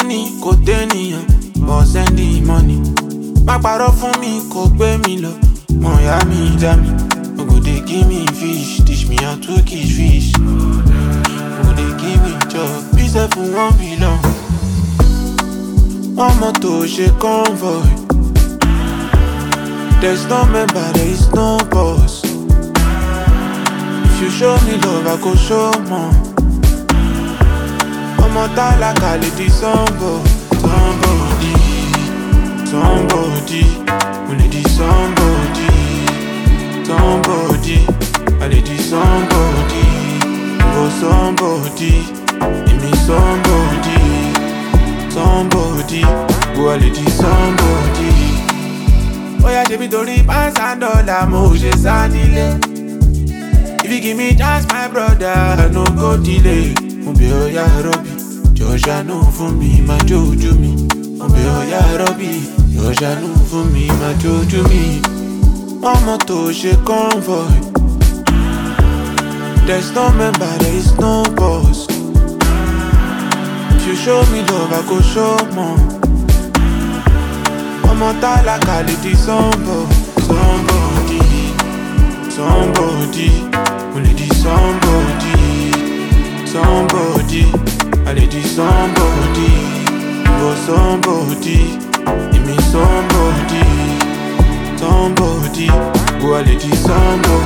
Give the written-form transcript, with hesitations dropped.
money, kò tẹ́nìyàn, but send the money. Má parọ́ fún mi, kò gbé mi lọ, mọ̀ ya mi já mi. No go dey give me fish, teach me how to catch fish. No go dey give me job, be self won't belong. One motor, she convoy. There's no member, there is no boss. If you show me love, I go show more. I'm a talaka, lady, somebody. Somebody, we need somebody. Somebody, I need somebody. Oh, somebody, give me somebody. Somebody, go I need somebody. Oh yeah, she be tori pounds and dollar, mo she sanile. If you give me chance, my brother, no go delay. Obe oya Robbie, Joshua no for me, my jojo me. Obe oya Robbie, Joshua no for me, my jojo me. Mama to she convoy. There's no member, there is no boss. If you show me love, I go show more. Mama talaka, lady, somebody. Somebody, we need somebody. Somebody, I need somebody. Oh, somebody, give me somebody. Somebody, go I need somebody.